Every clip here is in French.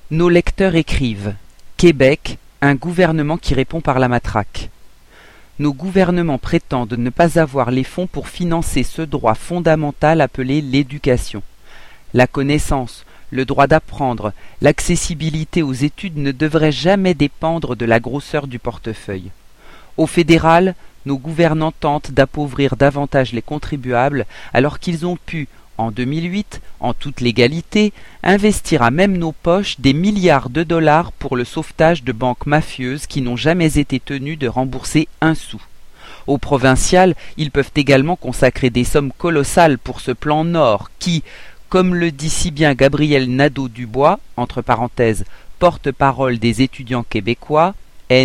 Nos lecteurs écrivent « Québec, un gouvernement qui répond par la matraque ». Nos gouvernements prétendent ne pas avoir les fonds pour financer ce droit fondamental appelé l'éducation. La connaissance, le droit d'apprendre, l'accessibilité aux études ne devraient jamais dépendre de la grosseur du portefeuille. Au fédéral, nos gouvernants tentent d'appauvrir davantage les contribuables alors qu'ils ont pu, en 2008, en toute légalité, investir à même nos poches des milliards de dollars pour le sauvetage de banques mafieuses qui n'ont jamais été tenues de rembourser un sou. Au provincial, ils peuvent également consacrer des sommes colossales pour ce plan Nord qui, comme le dit si bien Gabriel Nadeau-Dubois, entre parenthèses, porte-parole des étudiants québécois,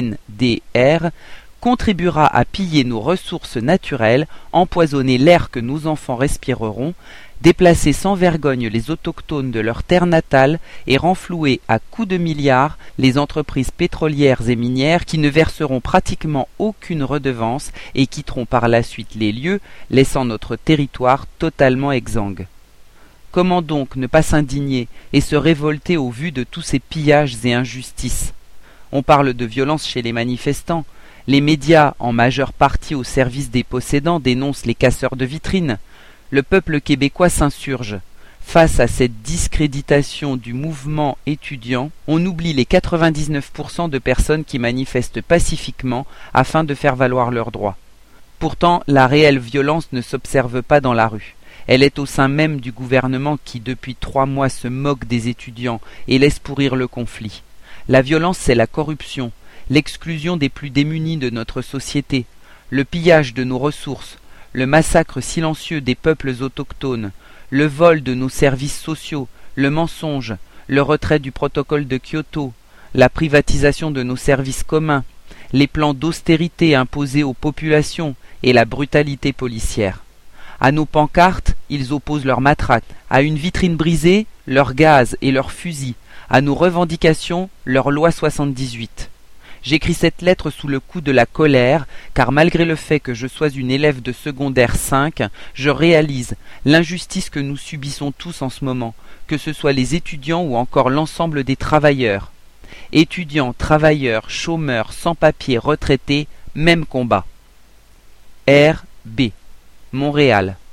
NDR, contribuera à piller nos ressources naturelles, empoisonner l'air que nos enfants respireront, déplacer sans vergogne les autochtones de leur terre natale et renflouer à coups de milliards les entreprises pétrolières et minières qui ne verseront pratiquement aucune redevance et quitteront par la suite les lieux, laissant notre territoire totalement exsangue. Comment donc ne pas s'indigner et se révolter au vu de tous ces pillages et injustices? On parle de violence chez les manifestants. Les médias, en majeure partie au service des possédants, dénoncent les casseurs de vitrines. Le peuple québécois s'insurge. Face à cette discréditation du mouvement étudiant, on oublie les 99% de personnes qui manifestent pacifiquement afin de faire valoir leurs droits. Pourtant, la réelle violence ne s'observe pas dans la rue. Elle est au sein même du gouvernement qui, depuis 3 mois, se moque des étudiants et laisse pourrir le conflit. La violence, c'est la corruption, l'exclusion des plus démunis de notre société, le pillage de nos ressources, le massacre silencieux des peuples autochtones, le vol de nos services sociaux, le mensonge, le retrait du protocole de Kyoto, la privatisation de nos services communs, les plans d'austérité imposés aux populations et la brutalité policière. À nos pancartes, ils opposent leur matraque, à une vitrine brisée, leur gaz et leurs fusils, à nos revendications, leur loi 78. J'écris cette lettre sous le coup de la colère, car malgré le fait que je sois une élève de secondaire 5, je réalise l'injustice que nous subissons tous en ce moment, que ce soit les étudiants ou encore l'ensemble des travailleurs. Étudiants, travailleurs, chômeurs, sans-papiers, retraités, même combat. R. B. Montréal.